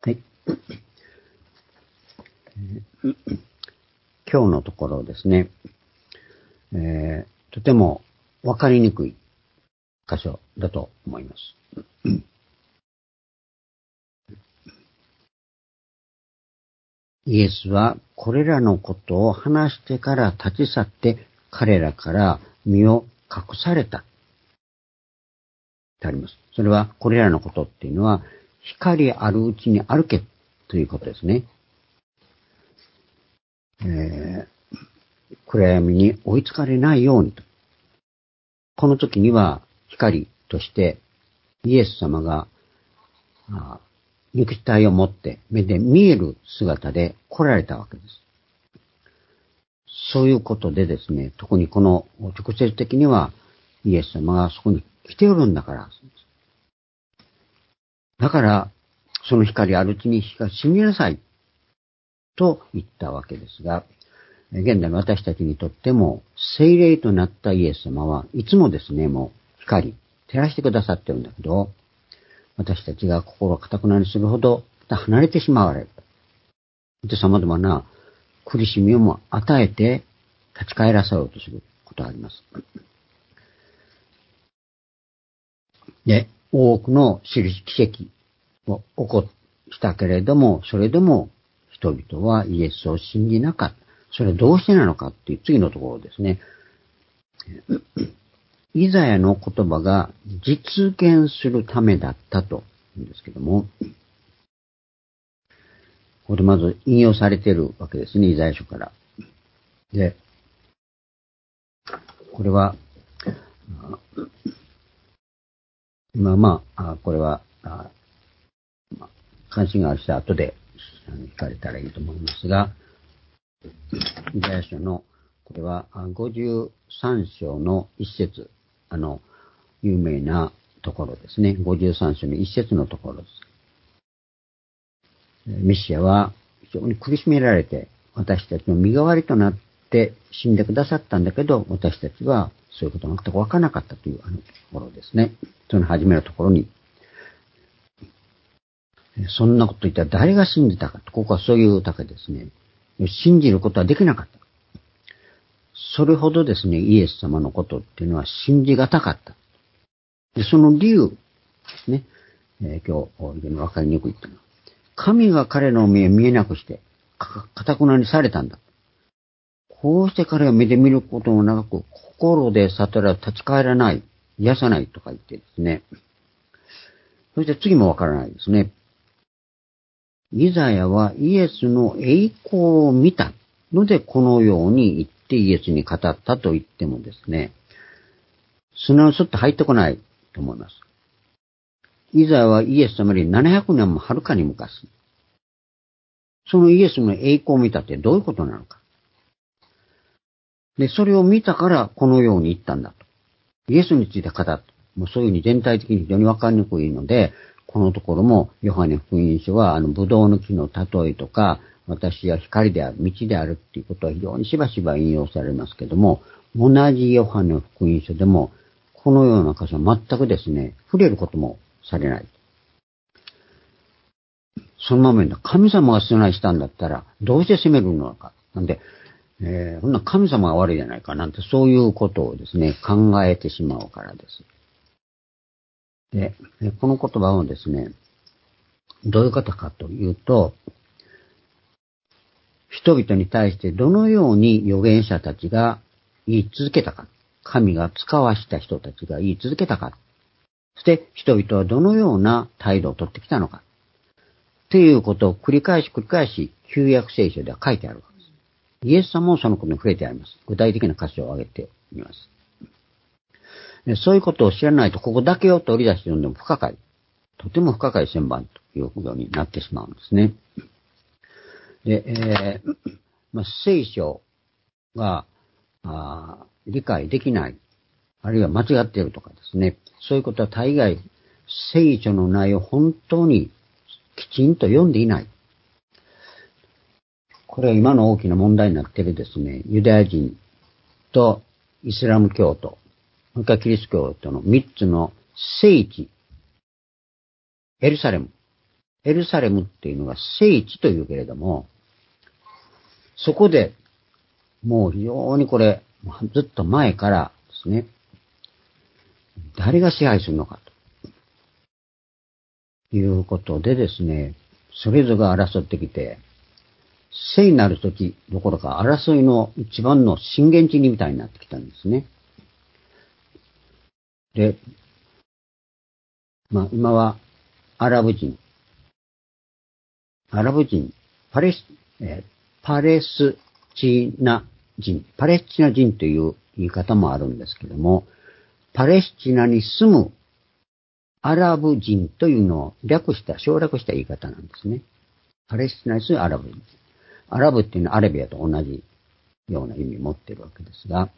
はい。今日のところですね、とてもわかりにくい箇所だと思います。イエスはこれらのことを話してから立ち去って彼らから身を隠された。ってあります。それはこれらのことっていうのは光あるうちに歩けということですね。暗闇に追いつかれないようにと。この時には光としてイエス様が肉体を持って目で見える姿で来られたわけです。そういうことでですね、特にこの直接的にはイエス様がそこに来ておるんだから。だから、その光あるうちに信じなさいと言ったわけですが、現在の私たちにとっても聖霊となったイエス様はいつもですね、もう光、照らしてくださってるんだけど、私たちが心を固くなりするほど離れてしまわれる。で、様々な苦しみをも与えて立ち返らせようとすることがあります。で、多くの奇跡を起こしたけれども、それでも人々はイエスを信じなかった。それはどうしてなのかっていう次のところですね。イザヤの言葉が実現するためだったと言うんですけども、ここでまず引用されているわけですね、イザヤ書から。で、これは、これは、関心がある人は後で聞かれたらいいと思いますが、イザヤ書の、これは53章の一節、有名なところですね。53章の一節のところです。メシアは非常に苦しめられて、私たちの身代わりとなって死んでくださったんだけど、私たちはそういうことが全くわからなかったというところですね。その初めのところに、そんなこと言ったら誰が信じたかと、ここはそういうだけですね。信じることはできなかった。それほどですね、イエス様のことっていうのは信じがたかった。で、その理由ですね。今日、わかりにくいっていうのは。神が彼の目を見えなくして、堅くなにされたんだ。こうして彼は目で見ることもなく、心で悟ら立ち返らない、癒さないとか言ってですね。そして次もわからないですね。イザヤはイエスの栄光を見たので、このように言ってイエスに語ったと言ってもですね、すなわちと入ってこないと思います。イザヤはイエス様より700年もはるかに昔、そのイエスの栄光を見たってどういうことなのか。で、それを見たからこのように言ったんだと。イエスについて語った。もうそういうふうに全体的に非常にわかりにくいので、このところもヨハネ福音書はブドウの木の例えとか、私は光である、道であるっていうことは非常にしばしば引用されますけども、同じヨハネ福音書でも、このような箇所は全くですね、触れることもされない。そのままに神様が出題したんだったら、どうして責めるのか。なんで、そんな神様が悪いじゃないかなんて、そういうことをですね、考えてしまうからです。で、この言葉をですね、どういうことかというと、人々に対してどのように預言者たちが言い続けたか、神が使わした人たちが言い続けたか、そして人々はどのような態度をとってきたのか、ということを繰り返し旧約聖書では書いてあるわけです。イエス様もそのことに触れてあります。具体的な箇所を挙げてみます。そういうことを知らないと、ここだけを取り出して読んでも不可解。とても不可解旋盤というようになってしまうんですね。で、聖書が理解できない、あるいは間違っているとかですね、そういうことは大概、聖書の内容を本当にきちんと読んでいない。これは今の大きな問題になっているですね、ユダヤ人とイスラム教徒、それからキリスト教徒の3つの聖地、エルサレムエルサレムっていうのが聖地というけれども、そこでもう非常にこれ、ずっと前からですね、誰が支配するのかということでですね、それぞれが争ってきて、聖なる土地どころか争いの一番の震源地にみたいになってきたんですね。で、今はアラブ人、パレス、パレスチナ人という言い方もあるんですけども、パレスチナに住むアラブ人というのを省略した言い方なんですね。パレスチナに住むアラブ人。アラブっていうのはアラビアと同じような意味を持っているわけですが、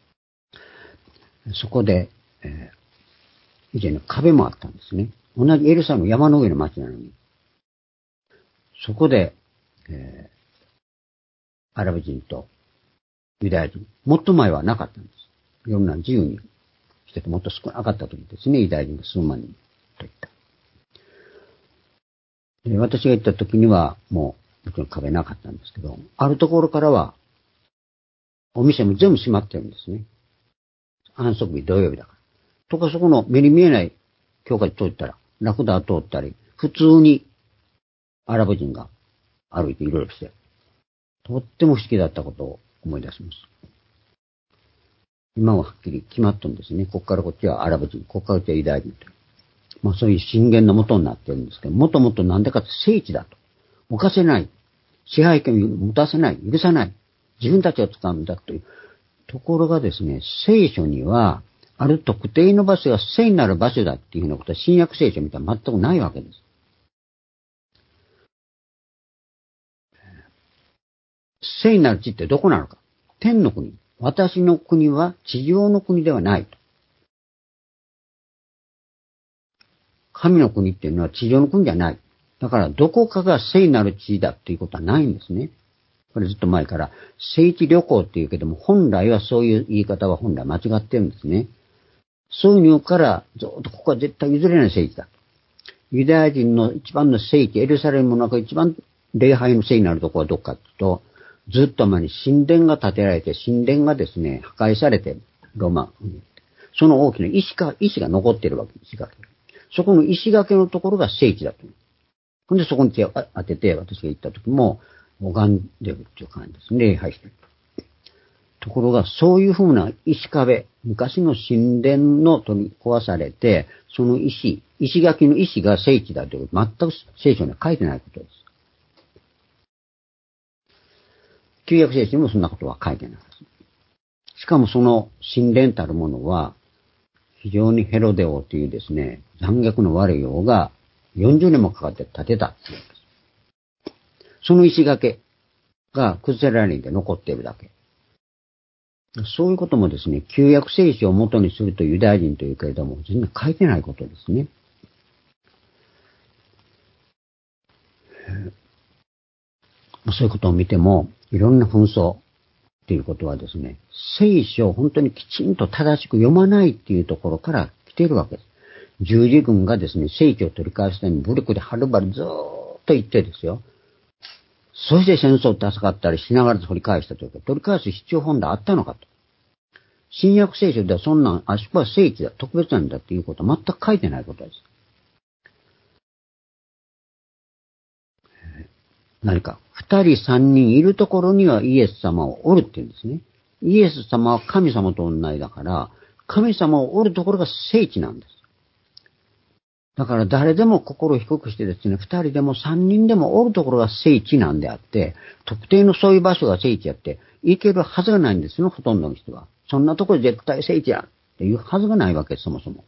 そこで、以前の壁もあったんですね。同じエルサレムの山の上の町なのに。そこで、アラブ人とユダヤ人、もっと前はなかったんです。いろんな自由にしててもっと少なかった時ですね、ユダヤ人が数万人といった。私が行った時にはもうもちろん壁なかったんですけど、あるところからはお店も全部閉まってるんですね。安息日土曜日だから。とかそこの目に見えない教会通ったら、ラクダを通ったり、普通にアラブ人が歩いていろいろして、とっても不思議だったことを思い出します。今ははっきり決まったんですね。ここからこっちはアラブ人、ここからこっちはユダヤ人という。そういう震源の元になっているんですけど、もともとなんでかって聖地だと。犯せない。支配権を持たせない。許さない。自分たちを使うんだという。ところがですね、聖書には、ある特定の場所が聖なる場所だっていうふうなことは新約聖書みたいに全くないわけです。聖なる地ってどこなのか。天の国。私の国は地上の国ではないと。神の国っていうのは地上の国じゃない。だからどこかが聖なる地だっていうことはないんですね。これずっと前から聖地旅行って言うけども、本来はそういう言い方は本来間違ってるんですね。そういうのからずっとここは絶対譲れない聖地だ。ユダヤ人の一番の聖地、エルサレムの中一番礼拝の聖になるところはどこかというと、ずっと前に神殿が建てられて、神殿がですね、破壊されて、ローマ、その大きな石が残っているわけです。石垣。そこの石垣のところが聖地だと。ほんでそこに手を当てて、私が行った時も、拝んでるっていう感じですね。礼拝してる。ところが、そういうふうな石壁、昔の神殿の取り壊されて、その石垣の石が聖地だという、全く聖書には書いてないことです。旧約聖書にもそんなことは書いてないです。しかもその神殿たるものは、非常にヘロデ王というですね、残虐の悪い王が40年もかかって建てたっていうんです。その石垣が崩れられて残っているだけ。そういうこともですね、旧約聖書を元にするとユダヤ人というけれども、全然書いてないことですね。そういうことを見ても、いろんな紛争っていうことはですね、聖書を本当にきちんと正しく読まないっていうところから来ているわけです。十字軍がですね、聖書を取り返すために武力ではるばるずーっと言ってですよ。そして戦争って戦ったりしながら取り返したというか、取り返す必要本来あったのかと。新約聖書ではそんなん、あそこは聖地だ、特別なんだっていうことは全く書いてないことです。何か、二人三人いるところにはイエス様をおるって言うんですね。イエス様は神様と同じだから、神様をおるところが聖地なんです。だから誰でも心を低くしてですね、二人でも三人でもおるところが聖地なんであって、特定のそういう場所が聖地やって、行けるはずがないんですよ、ほとんどの人は。そんなところ絶対聖地やっていうはずがないわけです、そもそも。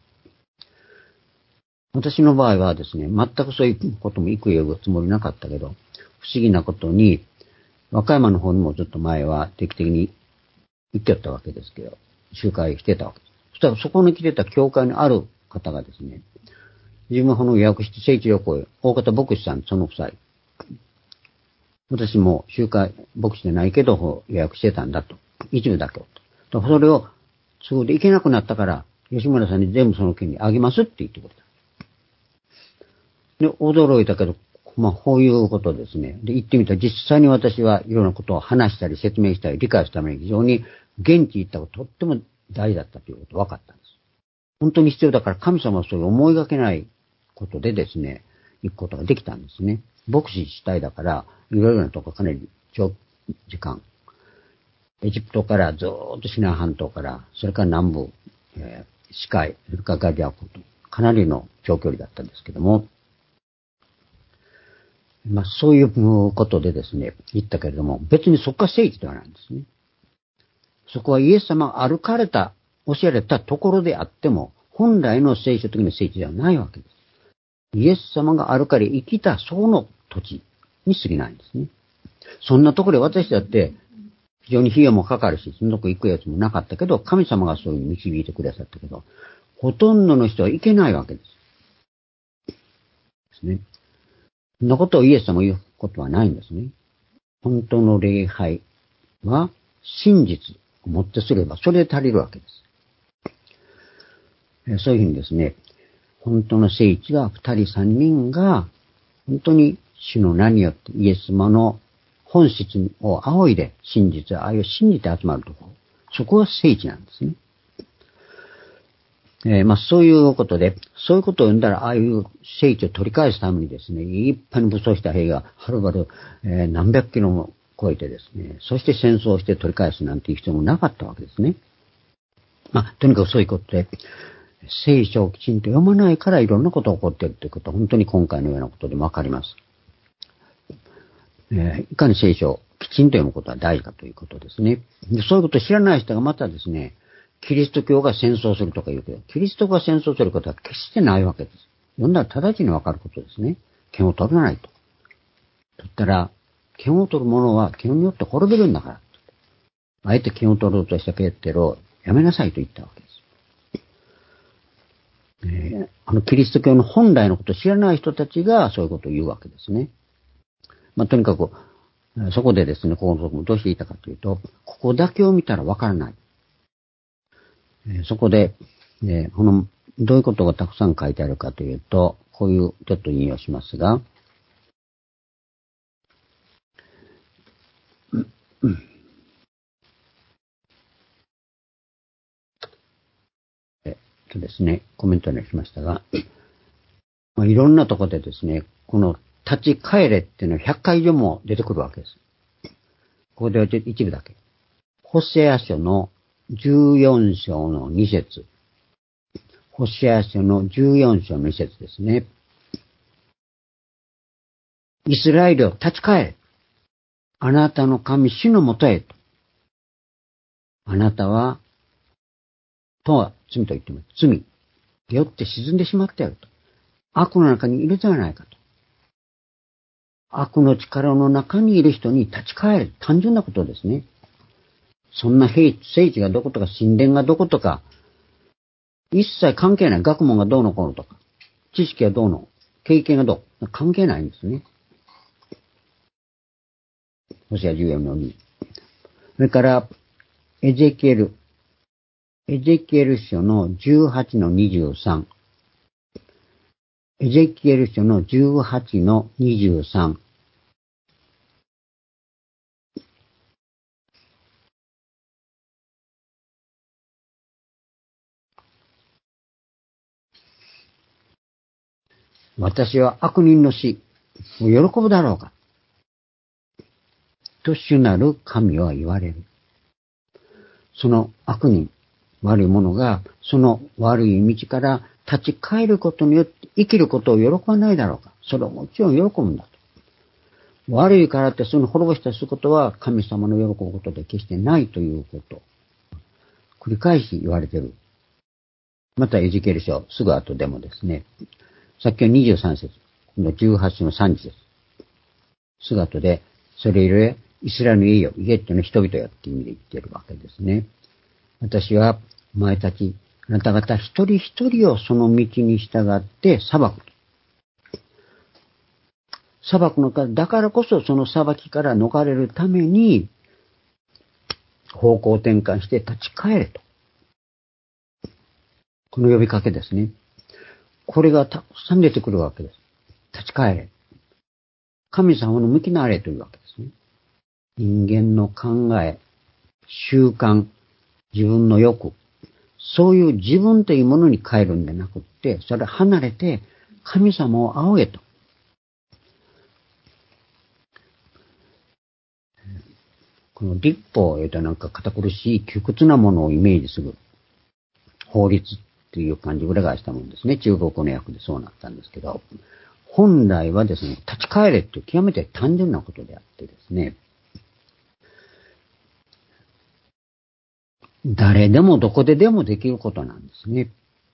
私の場合はですね、全くそういうことも幾言うつもりなかったけど、不思議なことに、和歌山の方にもずっと前は定期的に行ってたわけですけど、集会してたわけです。そしたらそこに来てた教会にある方がですね、自分はこの予約して聖地旅行へ、大方牧師さん、その夫妻。私も集会、牧師じゃないけど予約してたんだと。一部だけをと。それを、都合で行けなくなったから、吉村さんに全部その権利あげますって言ってくれた。で、驚いたけど、 こういうことですね。で、言ってみたら実際に私はいろんなことを話したり説明したり理解するために非常に現地行ったこととっても大事だったということが分かったんです。本当に必要だから神様はそういう思いがけないことでですね、行くことができたんですね。牧師主体だから、いろいろなとこかなり長時間、エジプトからずーっとシナイ半島から、それから南部、死海、それからガリア湖と、かなりの長距離だったんですけども、そういうことでですね、言ったけれども、別にそこが聖地ではないんですね。そこはイエス様が歩かれた、教えられたところであっても、本来の聖書的な聖地ではないわけです。イエス様が歩かれ生きたその土地に過ぎないんですね。そんなところで私だって非常に費用もかかるし、そのとこ行くやつもなかったけど、神様がそういうふうに導いてくださったけど、ほとんどの人は行けないわけです。ですね。そんなことをイエス様が言うことはないんですね。本当の礼拝は真実をもってすればそれで足りるわけです。そういうふうにですね、本当の聖地が二人三人が本当に主の名によってイエス様の本質を仰いで真実、愛を信じて集まるところ。そこが聖地なんですね。そういうことで、そういうことを読んだら、ああいう聖地を取り返すためにですね、いっぱいに武装した兵がはるばる、何百キロも超えてですね、そして戦争をして取り返すなんていう必要もなかったわけですね。とにかくそういうことで、聖書をきちんと読まないからいろんなことが起こっているということは本当に今回のようなことでもわかります。いかに聖書をきちんと読むことは大事かということですね。で、そういうことを知らない人がまたですね、キリスト教が戦争するとか言うけど、キリストが戦争することは決してないわけです。読んだら直ちにわかることですね。剣を取らないと。取ったら、剣を取る者は剣によって滅びるんだから。あえて剣を取ろうとしたペテロをやめなさいと言ったわけです。キリスト教の本来のことを知らない人たちがそういうことを言うわけですね。とにかく、そこでですね、ここのところどうしていたかというと、ここだけを見たらわからない。そこで、どういうことがたくさん書いてあるかというと、こういうちょっと引用しますが、ですね、コメントにしましたが、いろんなところでですね、この立ち返れっていうのは100回以上も出てくるわけです。ここでは一部だけ。ホセア書の14章の2節。ホセア書の14章の2節ですね。イスラエルを立ち返れ。あなたの神主のもとへと。あなたは、とは罪と言っても罪によって沈んでしまってやると。悪の中にいるではないかと。悪の力の中にいる人に立ち返る。単純なことですね。そんな聖地がどことか神殿がどことか、一切関係ない。学問がどうのこうのとか、知識がどうの、経験がどう、関係ないんですね。ホセア14の2。それから、エゼキエル書の18の23。エゼキエル書の18の23。私は悪人の死を喜ぶだろうかと主なる神は言われる。その悪人、悪い者がその悪い道から立ち返ることによって生きることを喜ばないだろうか。それはもちろん喜ぶんだと。悪いからってその滅ぼしたりすることは神様の喜ぶことで決してないということ。繰り返し言われている。またエゼキエル書すぐ後でもですね、さっきの23節、の18の3節です。すぐ後で、それゆえイスラエルの家よ、家っていうのは人々よっていう意味で言っているわけですね。私はお前たち、あなた方一人一人をその道に従って裁く。裁くのか、だからこそその裁きから逃れるために、方向転換して立ち返れと。この呼びかけですね。これがたくさん出てくるわけです。立ち返れ。 神様の向きなあれというわけですね。人間の考え、習慣、自分の欲、そういう自分というものに変えるんじゃなくって、それを離れて神様を仰げと。この立法を言うとなんか堅苦しい窮屈なものをイメージする法律っていう感じ裏返したもんですね。中国の訳でそうなったんですけど、本来はですね、立ち返れっていう極めて単純なことであってですね、誰でもどこででもできることなんですね。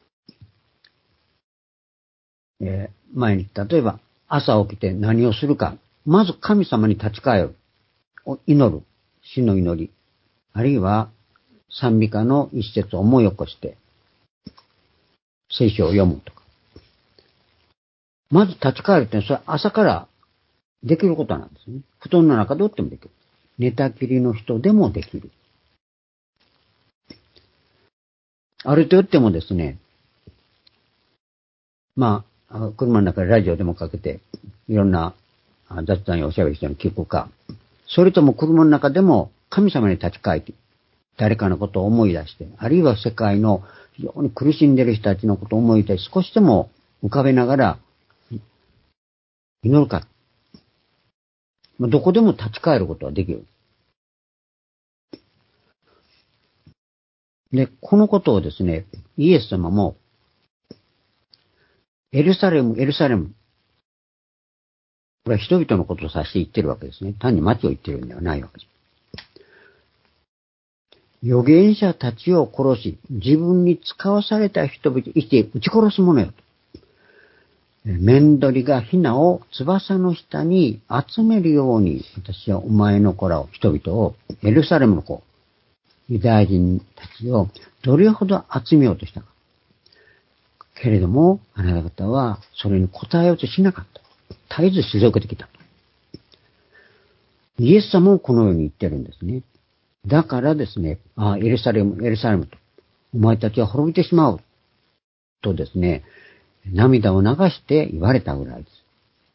前に例えば朝起きて何をするか、まず神様に立ち返る、祈る、死の祈り、あるいは賛美歌の一節を思い起こして聖書を読むとか。まず立ち返るってのはそれは朝からできることなんですね。布団の中でおってもできる。寝たきりの人でもできる。歩いておってもですね、車の中でラジオでもかけて、いろんな雑談やおしゃべりしてるの聞くか、それとも車の中でも神様に立ち返って、誰かのことを思い出して、あるいは世界の非常に苦しんでいる人たちのことを思い出して、少しでも浮かべながら祈るか。どこでも立ち返ることはできる。で、このことをですね、イエス様も、エルサレム、エルサレム。これは人々のことを指して言ってるわけですね。単に町を言ってるんではないわけです。預言者たちを殺し、自分に使わされた人々、生きて撃ち殺す者よと。面取りがヒナを翼の下に集めるように、私はお前の子らを、人々を、エルサレムの子、ユダヤ人たちをどれほど集めようとしたか。けれども、あなた方はそれに応えようとしなかった。絶えず退けてきたと。イエス様もこのように言ってるんですね。だからですね、エルサレム、エルサレムと、お前たちは滅びてしまう。とですね、涙を流して言われたぐらいです。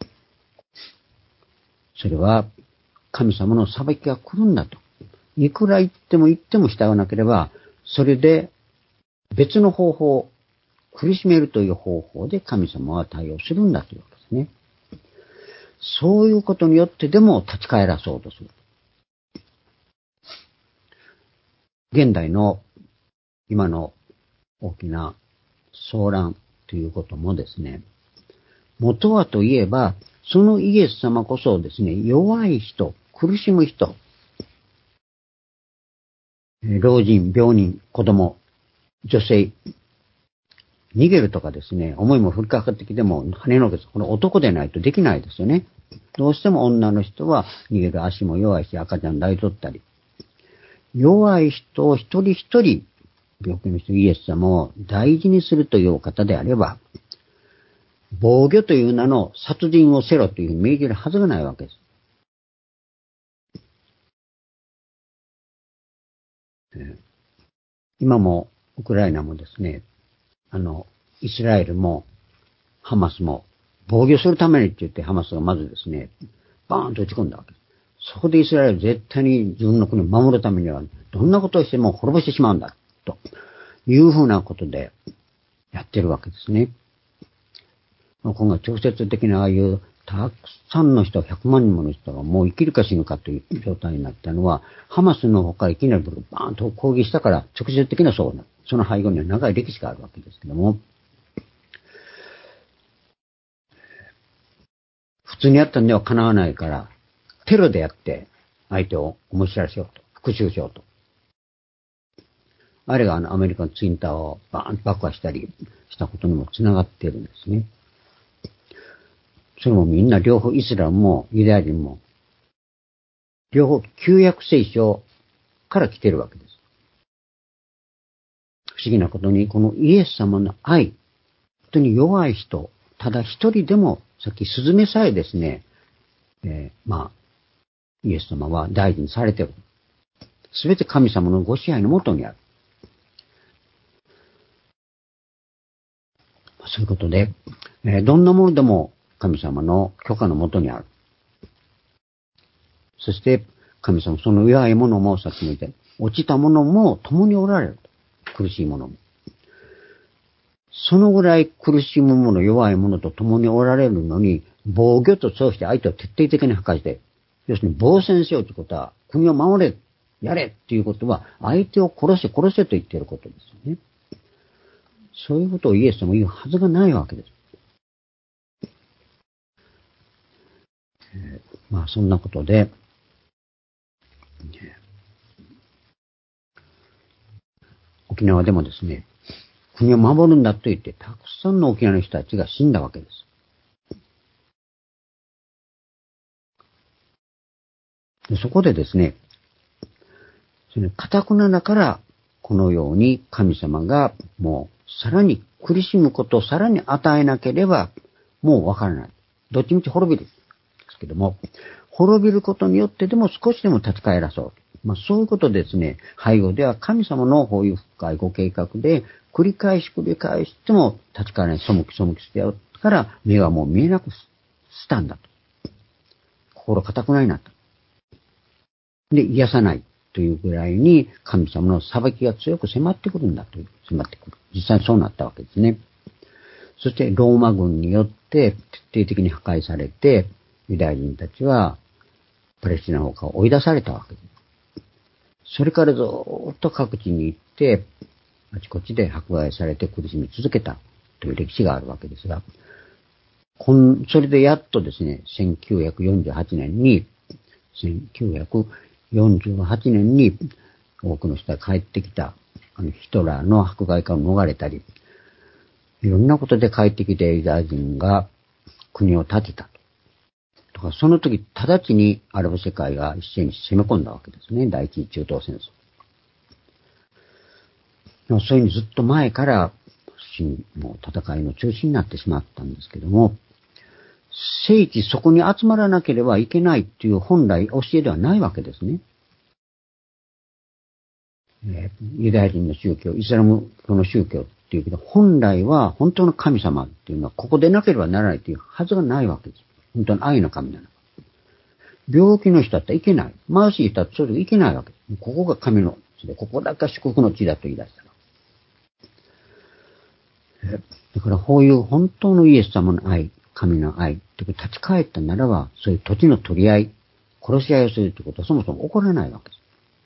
それは、神様の裁きが来るんだと。いくら言っても従わなければ、それで別の方法、苦しめるという方法で神様は対応するんだというわけですね。そういうことによってでも立ち返らそうとする。現代の今の大きな騒乱ということもですね、元はといえば、そのイエス様こそですね、弱い人、苦しむ人、老人、病人、子供、女性、逃げるとかですね、思いも降りかかってきても跳ねのけす。これ男でないとできないですよね。どうしても女の人は逃げる足も弱いし、赤ちゃん抱いとったり。弱い人を一人一人、病気の人、イエス様を大事にするというお方であれば、防御という名の殺人をせろという命じるはずがないわけです。今もウクライナもですね、イスラエルもハマスも防御するためにって言ってハマスがまずですね、バーンと打ち込んだわけです。そこでイスラエル絶対に自分の国を守るためにはどんなことをしても滅ぼしてしまうんだというふうなことでやってるわけですね。今後直接的なああいうたくさんの人、100万人もの人がもう生きるか死ぬかという状態になったのは、ハマスの方からいきなりバーンと攻撃したから直接的なそうな、その背後には長い歴史があるわけですけども、普通にやったんでは叶わないから、テロでやって相手を面白らせようと、復讐しようと。あれがアメリカのツインターをバーンと爆破したりしたことにもつながっているんですね。それもみんな両方イスラムもユダヤ人も両方旧約聖書から来てるわけです。不思議なことにこのイエス様の愛、本当に弱い人、ただ一人でもさっきスズメさえですね、イエス様は大事にされている。すべて神様のご支配のもとにある。そういうことで、どんなものでも神様の許可のもとにある。 そして神様、その弱いものもさっきも言った落ちたものも共におられる。苦しいものも。そのぐらい苦しむもの、弱いものと共におられるのに、防御と称して相手を徹底的に破壊して、要するに防戦しようということは、国を守れ、やれっていうことは、相手を殺せ、殺せと言っていることですよね。そういうことをイエス様言うはずがないわけです。まあそんなことで、沖縄でもですね、国を守るんだと言って、たくさんの沖縄の人たちが死んだわけです。そこでですね、その堅くなだから、このように神様がもうさらに苦しむことをさらに与えなければ、もうわからない。どっちみち滅びる。ですけども、滅びることによってでも少しでも立ち返らそう。まあそういうことですね、背後では神様のこういう深いご計画で、繰り返しても立ち返らない、背きしてやるから、目はもう見えなくしたんだと。心固くないなと。で、癒さないというぐらいに神様の裁きが強く迫ってくるんだという、迫ってくる。実際そうなったわけですね。そしてローマ軍によって徹底的に破壊されて、ユダヤ人たちはパレスチナの方から追い出されたわけです。それからずっと各地に行って、あちこちで迫害されて苦しみ続けたという歴史があるわけですが、それでやっとですね、1948年に多くの人が帰ってきた、ヒトラーの迫害から逃れたり、いろんなことで帰ってきたユダヤ人が国を建てたと。とかその時、直ちにアラブ世界が一斉に攻め込んだわけですね。第一次中東戦争。そういうにずっと前からもう戦いの中心になってしまったんですけども、聖地そこに集まらなければいけないっていう本来教えではないわけですね。ユダヤ人の宗教、イスラム教の宗教っていうけど、本来は本当の神様っていうのはここでなければならないというはずがないわけです。本当の愛の神なの。病気の人だったらいけない。貧しい人だったらそれでいけないわけです。ここが神の地で、ここだけが祝福の地だと言い出したら。だからこういう本当のイエス様の愛、神の愛って立ち返ったならば、そういう土地の取り合い、殺し合いをするということはそもそも起こらないわけです。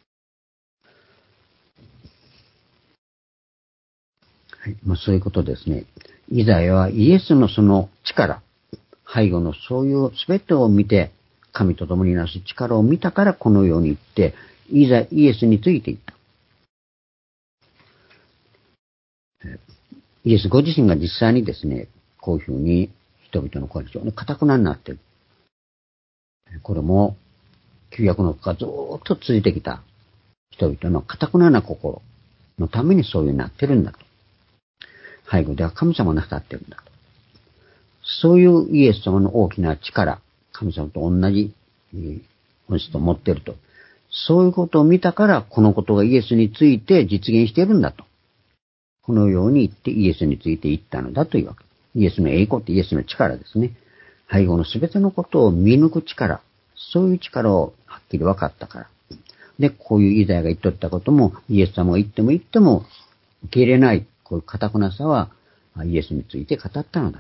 はい、まあ、そういうことですね。イザヤはイエスのその力、背後のそういう全てを見て、神と共になす力を見たからこのように言って、イエスについていった。イエスご自身が実際にですね、こういうふうに人々の声が非常に堅くなになっている。これも、旧約のがずっと続いてきた人々の堅くなな心のためにそういうになってるんだと。背後では神様がなさってるんだと。そういうイエス様の大きな力、神様と同じ本質を持っていると。そういうことを見たから、このことがイエスについて実現しているんだと。このように言ってイエスについて言ったのだというわけ。イエスの栄光ってイエスの力ですね。背後のすべてのことを見抜く力。そういう力をはっきり分かったから。で、こういうイザヤが言っとったことも、イエス様が言っても受け入れない、こういう堅くなさは、イエスについて語ったのだ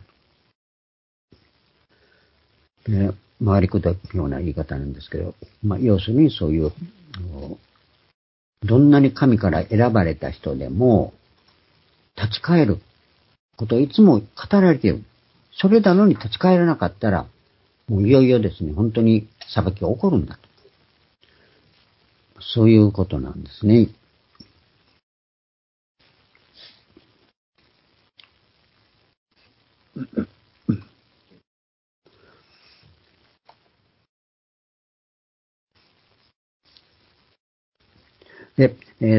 と。で、回りくどくような言い方なんですけど、要するにそういう、どんなに神から選ばれた人でも、立ち返ることをいつも語られている。それなのに立ち返らなかったら、もういよいよですね、本当に裁きが起こるんだと。そういうことなんですね。で、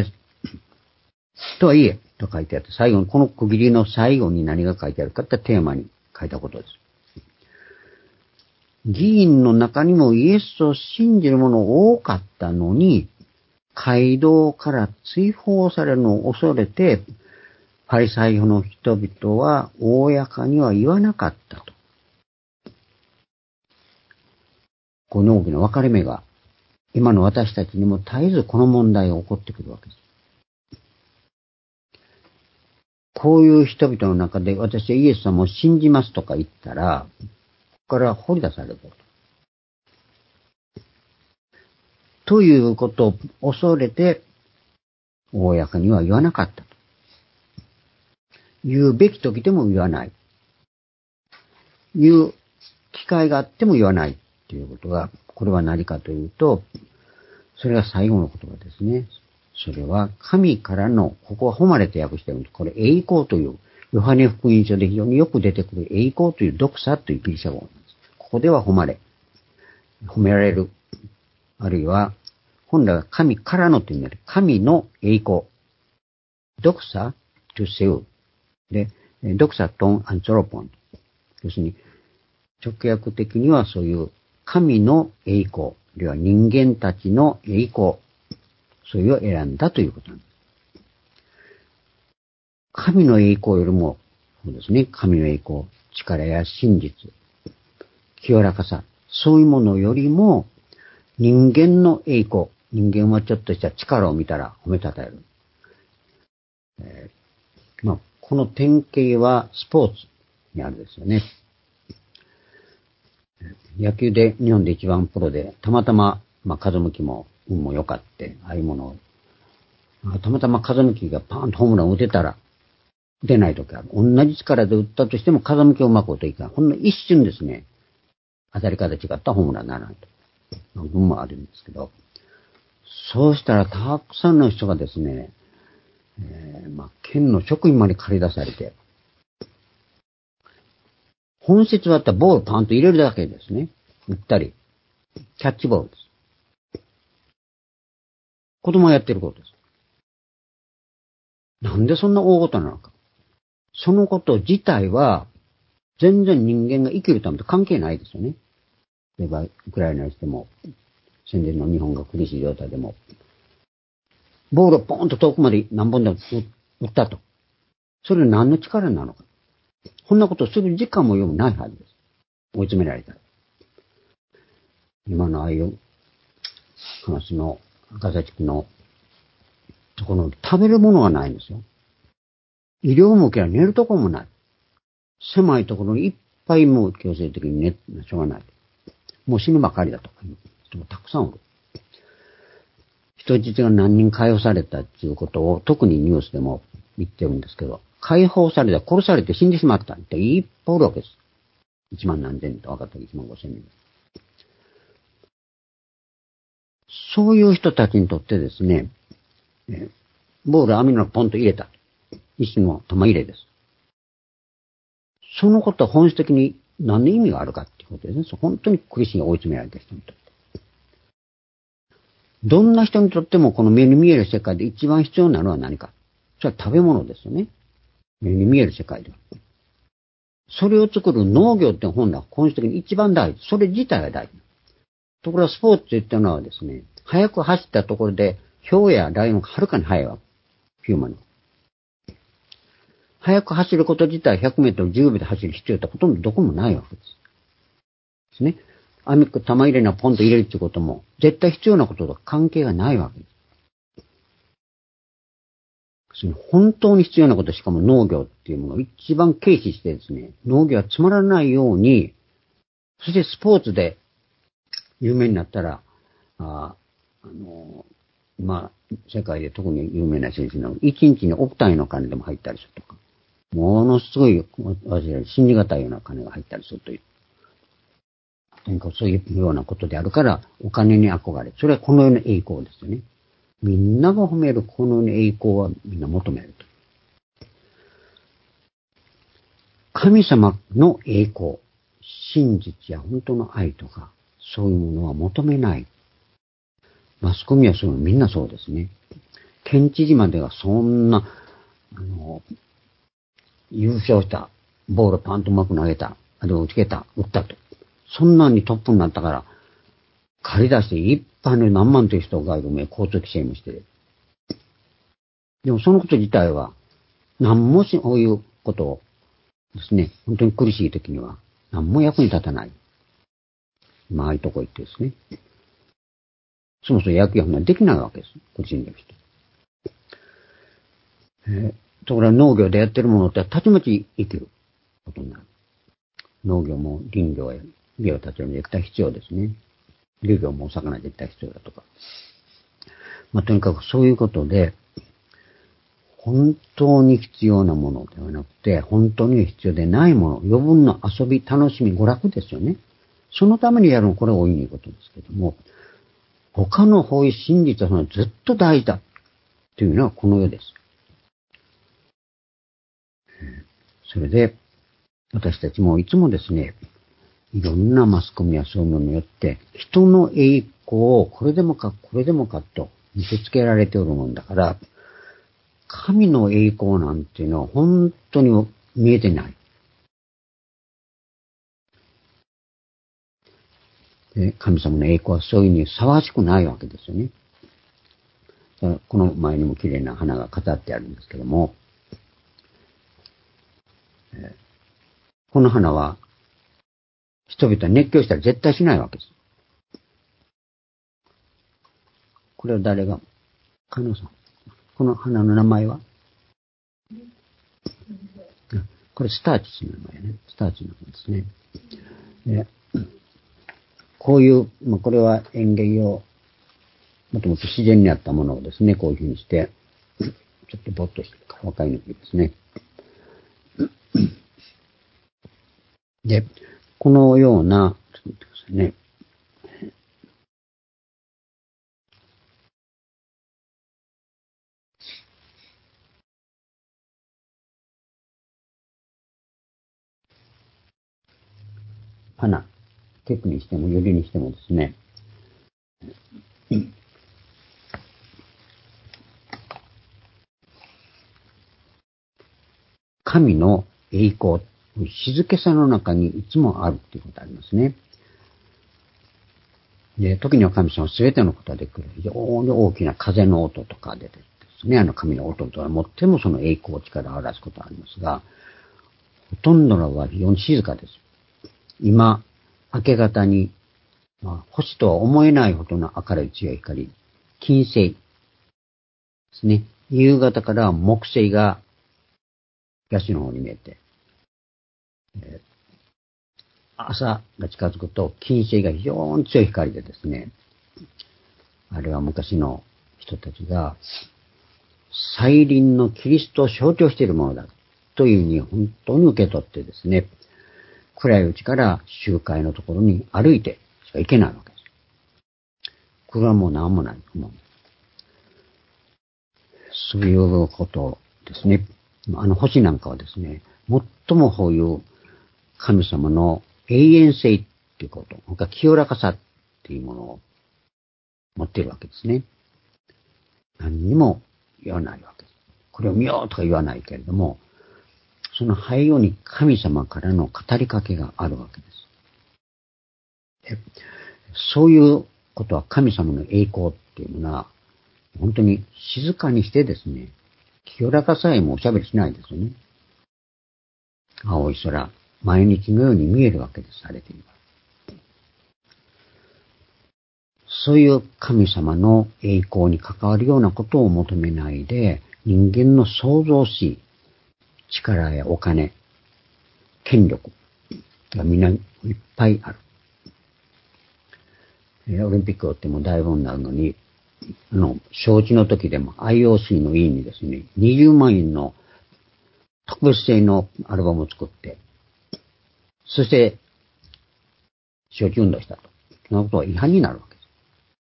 とはいえ、と書いてあって、最後に、この区切りの最後に何が書いてあるかってテーマに書いたことです。議員の中にもイエスを信じる者多かったのに、街道から追放されるのを恐れて、パリサイ派の人々は公には言わなかったと。この大きな分かれ目が今の私たちにも絶えずこの問題が起こってくるわけです。こういう人々の中で私はイエス様を信じますとか言ったら、ここから掘り出されるということを恐れて、公には言わなかったと。言うべき時でも言わない。言う機会があっても言わないということが、これは何かというと、それが最後の言葉ですね。それは神からの、ここは誉れて訳しているんです。これ栄光という、ヨハネ福音書で非常によく出てくる栄光というドクサというギリシャ語なんです。ここでは褒められる。あるいは、本来は神からのという意味で、神の栄光。ドクサとセウ。で、ドクサトンアンチョロポン。要するに、直訳的にはそういう神の栄光、あるいは人間たちの栄光、それを選んだということなんです。神の栄光よりも、そうですね、神の栄光、力や真実、清らかさ、そういうものよりも、人間の栄光、人間はちょっとした力を見たら褒めたたえる。この典型はスポーツにあるんですよね。野球で日本で一番プロで、たまたま、風向きも運も良かって、ああいうものを、たまたま風向きがパーンとホームランを打てたら、打てない時ある。同じ力で打ったとしても風向きをうまく打っていかない。ほんの一瞬ですね、当たり方違ったらホームランにならないと。運もあるんですけど、そうしたらたくさんの人がですね、県の職員まで借り出されて、本質はあったらボールパンと入れるだけですね。打ったり。キャッチボールです。子供がやってることです。なんでそんな大事なのか。そのこと自体は、全然人間が生きるためと関係ないですよね。例えば、ウクライナにしても、戦前の日本が苦しい状態でも、ボールをポーンと遠くまで何本でも打ったと。それは何の力なのか。こんなことをする時間もよくないはずです。追い詰められたら。今のああいう話の赤崎のところに食べるものがないんですよ。医療も受けは寝るところもない。狭いところにいっぱいもう強制的に寝、しょうがない。もう死ぬばかりだとかいう人もたくさんおる。人質が何人解放されたっていうことを特にニュースでも言ってるんですけど、解放された、殺されて死んでしまったっていっぱいおるわけです。1万何千と分かったら1万5千人。そういう人たちにとってですね、ボール網のポンと入れた。一種の玉入れです。そのことは本質的に何の意味があるかっていうことですね。本当に苦しい追い詰められた人にとって。どんな人にとってもこの目に見える世界で一番必要なのは何か。それは食べ物ですよね。目に見える世界では。それを作る農業って本来は本質的に一番大事。それ自体が大事。ところがスポーツと言ったのはですね、速く走ったところで、ヒョウやライオンがはるかに速いわ。ヒューマンの。速く走ること自体100メートル10秒で走る必要ってほとんどどこもないわけです。ですね。玉入れなポンと入れるってことも、絶対必要なことと関係がないわけです。本当に必要なこと、しかも農業っていうものを一番軽視してですね、農業はつまらないように、そしてスポーツで有名になったら、世界で特に有名な選手の1日に億単位の金でも入ったりするとか、ものすごい、信じがたいような金が入ったりするという。何かそういうようなことであるから、お金に憧れ。それはこのような栄光ですよね。みんなが褒めるこのような栄光はみんな求めると。神様の栄光、真実や本当の愛とか、そういうものは求めない。マスコミはそういうのみんなそうですね。県知事までがそんな、優勝した、ボールパンとうまく投げた、あれを打ちけた、打ったと。そんなにトップになったから、借り出していっぱいの何万という人がいる交通規制もしてる。でもそのこと自体は、何もそういうことをですね、本当に苦しい時には、何も役に立たない。ああいうとこ行ってですね。 そもそも野球はできないわけです。個人の人。ところが農業でやってるものってたちまち生きることになる。農業も林業や家を建てるのに絶対必要ですね。漁業もお魚絶対必要だとか。とにかくそういうことで、本当に必要なものではなくて、本当に必要でないもの、余分な遊び、楽しみ、娯楽ですよね。そのためにやるの、これは大いにいいことですけども、他の方位真実はそのずっと大事だというのはこの世です。それで、私たちもいつもですね、いろんなマスコミやそういうのによって、人の栄光をこれでもか、これでもかと見せつけられておるもんだから、神の栄光なんていうのは本当に見えてない。で、神様の栄光はそういうふうに騒がしくないわけですよね。この前にも綺麗な花が飾ってあるんですけども、この花は人々は熱狂したら絶対しないわけです。これは誰が、加納さん。この花の名前はこれスターチスの名前ね。スターチの名前ですね。こういう、これは園芸用、もともと自然にあったものをですね、こういうふうにして、ちょっとぼっとしてるから分かりにくいですね。で、このような、ちょっと待ってくださいね。花、テクにしても、指にしてもですね、神の栄光、静けさの中にいつもあるっていうことがありますね。で、時には神様は全てのことができる。非常に大きな風の音とかでですね、神の音とは最もその栄光、力を表すことがありますが、ほとんどのは非常に静かです。今、明け方に、星とは思えないほどの明るい強い光、金星ですね。夕方から木星が東の方に見えて、朝が近づくと金星が非常に強い光でですね、あれは昔の人たちが再臨のキリストを象徴しているものだというふうに本当に受け取ってですね、暗いうちから集会のところに歩いてしか行けないわけです。これはもう何もないと思う。そういうことですね。星なんかはですね、最もこういう神様の永遠性っていうこと、他清らかさっていうものを持っているわけですね。何にも言わないわけです。これを見ようとか言わないけれども、その背後に神様からの語りかけがあるわけです。で、そういうことは神様の栄光っていうのは、本当に静かにしてですね、清らかさえもおしゃべりしないですよね。青い空、毎日のように見えるわけです、晴れていれば。そういう神様の栄光に関わるようなことを求めないで、人間の創造し、力やお金、権力がみんないっぱいある。オリンピックをっても大分になるのに、招致の時でも IOC の委員にですね、20万円の特別製のアルバムを作って、そして、招致運動したと。そのことは違反になるわけです。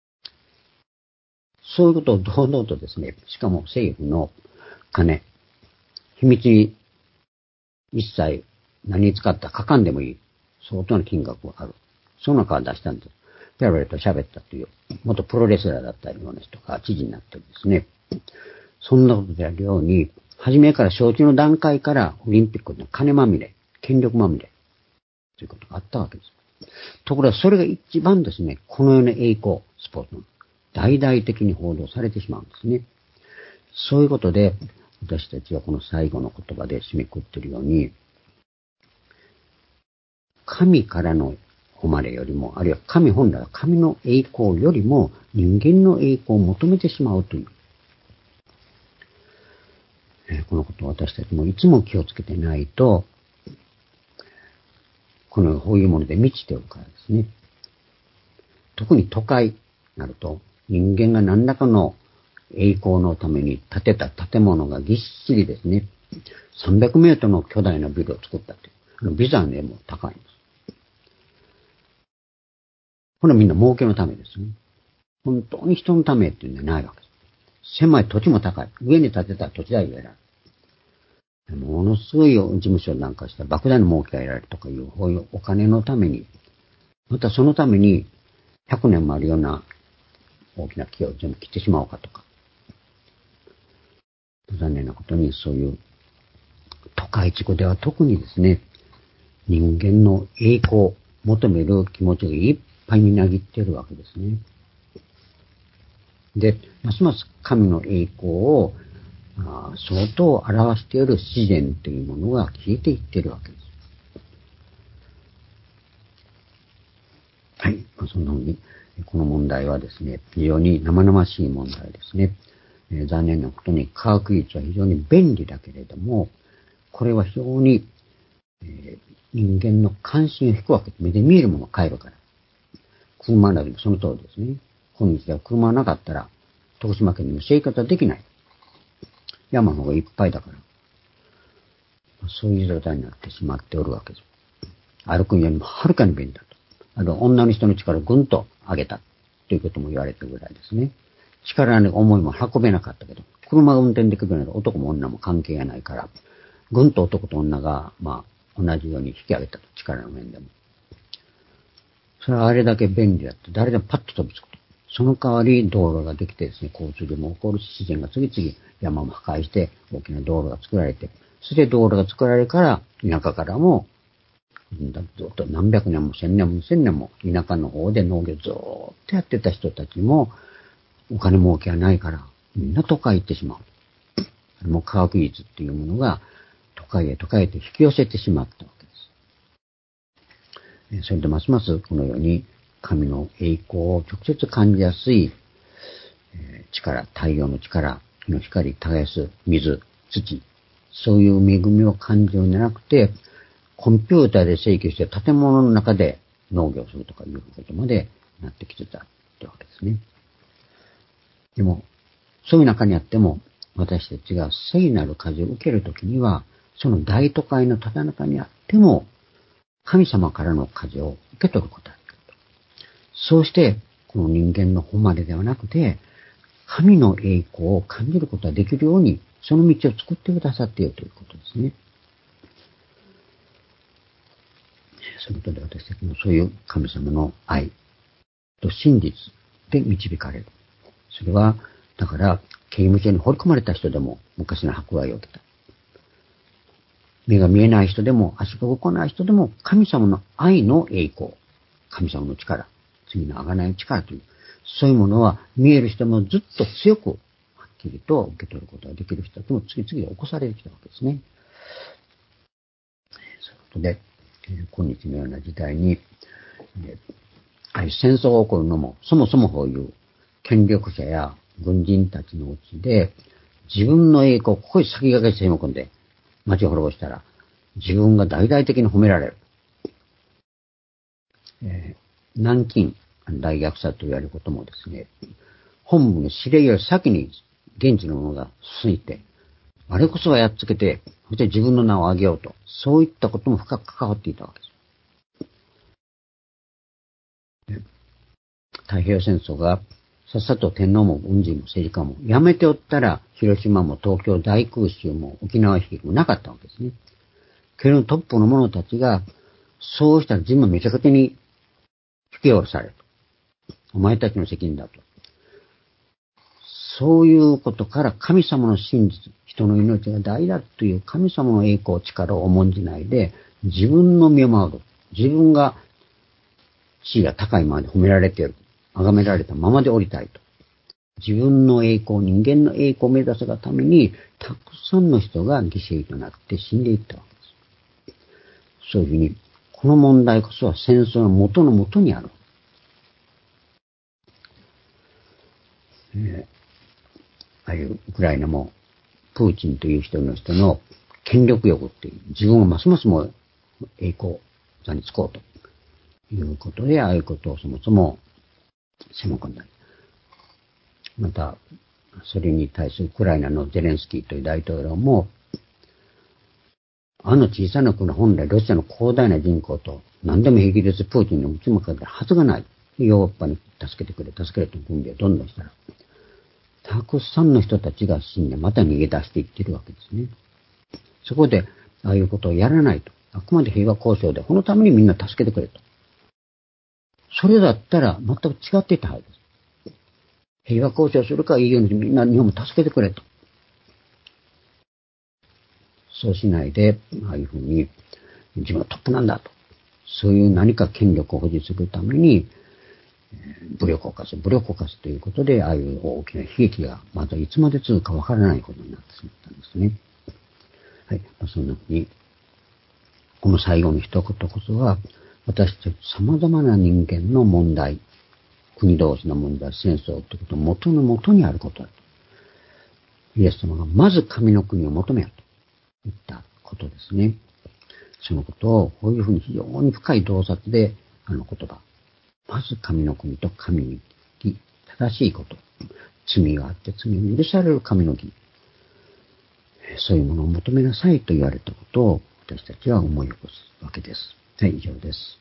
そういうことを堂々とですね、しかも政府の金、秘密に一切何に使ったか書かんでもいい。相当な金額がある。その中から出したんです。ペラペラと喋ったという、元プロレスラーだったような人が知事になってですね、そんなことであるように、初めから招致の段階からオリンピックの金まみれ、権力まみれ、ということがあったわけです。ところがそれが一番ですね、このような栄光、スポーツの大々的に報道されてしまうんですね。そういうことで、私たちはこの最後の言葉で締めくくっているように、神からの誉れよりも、あるいは神本来は神の栄光よりも人間の栄光を求めてしまうという。このことを私たちもいつも気をつけてないと、こういうもので満ちておるからですね。特に都会になると、人間が何らかの栄光のために建てた建物がぎっしりですね、300メートルの巨大なビルを作ったって。ビザンでも高いんです。これはみんな儲けのためですね。本当に人のためっていうんじゃないわけです。狭い土地も高い。上に建てた土地代が得られる。ものすごい事務所なんかしたら莫大な儲けが得られるとかいう、こういうお金のために、またそのために100年もあるような大きな木を全部切ってしまおうかとか。残念なことにそういう都会地区では特にですね、人間の栄光を求める気持ちがいっぱいみなぎっているわけですね。で、ますます神の栄光を相当表している自然というものが消えていっているわけです。はい。そんなふうに、この問題はですね、非常に生々しい問題ですね。残念なことに科学技術は非常に便利だけれども、これは非常に、人間の関心を引くわけです。目で見えるものを変えるから。車などもその通りですね。今日では車がなかったら、徳島県にも生活できない。山の方がいっぱいだから。そういう状態になってしまっておるわけです。歩くよりもはるかに便利だと。女の人の力をぐんと上げたということも言われてるぐらいですね。力の重いも運べなかったけど、車が運転できるなら男も女も関係がないから、ぐんと男と女が、同じように引き上げたと。力の面でも。それはあれだけ便利だって、誰でもパッと飛びつくと。その代わり道路ができてですね、交通量も起こるし、自然が次々山も破壊して大きな道路が作られて、そして道路が作られるから、田舎からも、ずっと何百年も千年も千年も田舎の方で農業ずーっとやってた人たちも、お金儲けはないから、みんな都会行ってしまう。もう科学技術っていうものが、都会へと引き寄せてしまったわけです。それでますますこのように神の栄光を直接感じやすい力、太陽の力、日の光、耕す水、土、そういう恵みを感じるんじゃなくて、コンピューターで請求して建物の中で農業するとかいうことまでなってきてたってわけですね。でも、そういう中にあっても、私たちが聖なる風を受けるときには、その大都会のただ中にあっても、神様からの風を受け取ることができる。そうして、この人間の誉れではなくて、神の栄光を感じることができるように、その道を作ってくださっているということですね。そういうことで私たちもそういう神様の愛と真実で導かれる。それは、だから、刑務所に放り込まれた人でも昔の迫害を受けた。目が見えない人でも足が動かない人でも神様の愛の栄光、神様の力、次の贖いの力という、そういうものは見える人もずっと強く、はっきりと受け取ることができる人たちも次々起こされてきたわけですね。そういうことで、今日のような時代に、戦争が起こるのも、そもそもこういう権力者や軍人たちのうちで、自分の栄光をここに先駆けして攻め込んで、町を滅ぼしたら、自分が大々的に褒められる。南京大虐殺と言われることもですね、本部の指令より先に現地の者が進いて、あれこそはやっつけて、そして自分の名を挙げようと、そういったことも深く関わっていたわけです。太平洋戦争がさっさと天皇も軍人も政治家もやめておったら、広島も東京大空襲も沖縄悲劇もなかったわけですね。けれどトップの者たちが、そうしたら自分はめちゃくちゃに引き下ろされる。お前たちの責任だと。そういうことから神様の真実、人の命が大だという神様の栄光、力を重んじないで、自分の身を守る。自分が地位が高いままで褒められている。崇められたままで降りたいと。自分の栄光、人間の栄光を目指すがために、たくさんの人が犠牲となって死んでいったわけです。そういうふうに、 この問題こそは戦争の元の元にある。ああいうウクライナも、プーチンという人の権力欲っていう、自分をますますも栄光座につこうということで、ああいうことをそもそも攻め込んだり。また、それに対するウクライナのゼレンスキーという大統領も、あの小さな国、本来ロシアの広大な人口と何でも平気ですプーチンに打ち負かれたはずがない。ヨーロッパに助けてくれと軍備をどんどんしたら、たくさんの人たちが死んでまた逃げ出していってるわけですね。そこで、ああいうことをやらないと。あくまで平和交渉で、このためにみんな助けてくれと。それだったら全く違っていたはずです。平和交渉するから EU のみんな日本も助けてくれと。そうしないで、ああいうふうに自分はトップなんだと。そういう何か権力を保持するために、武力を犯すということで、ああいう大きな悲劇がまたいつまで続くかわからないことになってしまったんですね。はい。そんなふうに、この最後の一言こそは、私たち様々な人間の問題、国同士の問題、戦争ということの元の元にあることだと。イエス様がまず神の国を求めよと言ったことですね。そのことを、こういうふうに非常に深い洞察で、あの言葉。まず神の国と神に正しいこと。罪があって罪を許される神の義。そういうものを求めなさいと言われたことを私たちは思い起こすわけです。はい、以上です。